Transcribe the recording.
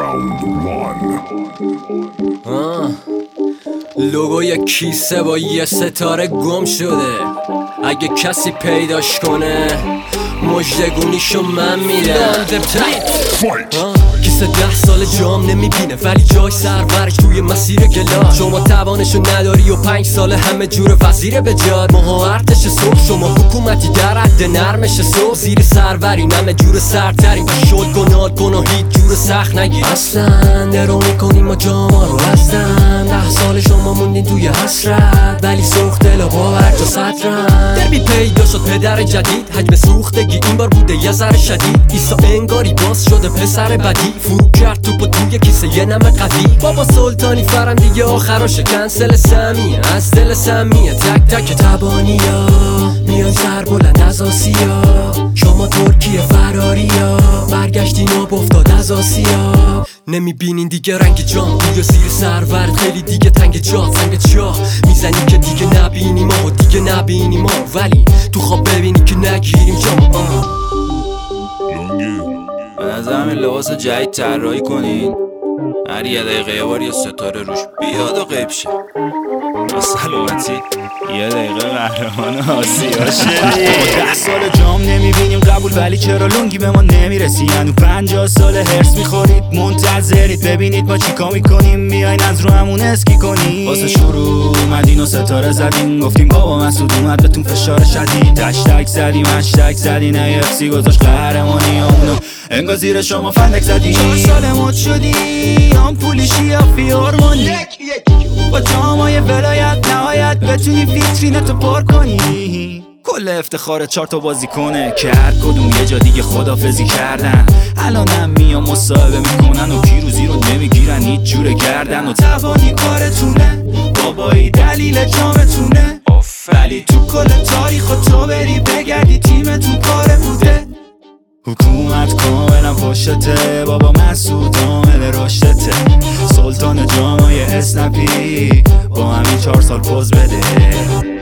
لوگوی کیسه با یه ستاره گم شده، اگه کسی پیداش کنه مژدگونیشو من میدم. کیسه 10 سال جام نمیبینه ولی جاش سرورش توی مسیر گلا. شما توانشو نداری و 5 ساله همه جور وزیر به جاد. ماها ارتش صبح، شما حکومتی در حد نرمش صبح. زیر سروریم همه جور سرتریم و شد گناه گناه هیچ جور سخت نگیر. اصلا درو میکنیم و جاما رو هستن. 10 سال شما موندین توی حسرت ولی سوخت دل و باور تا سطرن. دربی پیدا شد پدر جدید، حجم سوختگی این بار بوده یه ذره شدید. ایسا انگاری باز شده پسر بدی، فرو کرد توپو توی کیسه یه نمه قوی. بابا سلطانی فرم دیگه آخراشه، کنسل سمیه از دل سمیه. تک تک تبانیا میان سر بلند از آسیا. شما ترکیه فراریا برگشتین و افتاد از آسیا. نمیبینین دیگه رنگ جام توی زیر سرور، خیلی دیگه تنگ جا تنگ چاه. میزنی که دیگه نبینی ما دیگه نبینی ما، ولی تو خواب ببینی که نگیریم جام. به نظرم این لباس جدید طراحی کنین، هر یه دقیقه یه بار یه ستاره روش بیاد و غیب شه. با سلامتی یه دقیقه قهرمان آسیا شدی. 10 سال جام نمیبینیم قبول، ولی چرا لونگی به ما نمیرسی؟ هنو 50 سال هرس میخورید منتظرید ببینید ما چیکار میکنیم. میاین از رو همون اسکی کنیم. واسه شروع اومدین و ستاره زدین، گفتیم بابا مسعود اومد بهتون فشار شدید. هشتگ زدیم هشتگ زدین افسی گذاشت قهرمانی اونو انگار زیر شما فندک زدی. 4 سال مد شدی آمپولی شیافی هورمونی، با جامای ولایت نهایت بتونی ویترینتو پر کنی. کل افتخار 4 تا بازی کنه که هر کدوم یه جا دیگه خدافزی کردن. الانم میان مصاحبه میکنن و پیروزی رو نمیگیرن هیچ جوره گردن. و توانی کارتونه بابایی دلیل جامتونه، ولی تو کل تاریخ تو بری بگردی تیمتون پاره بوده. حکومت کاملا پشته بابا مسعود عامل رشدته. سلطان جامای اسنپی با همین 4 سال پوز بده.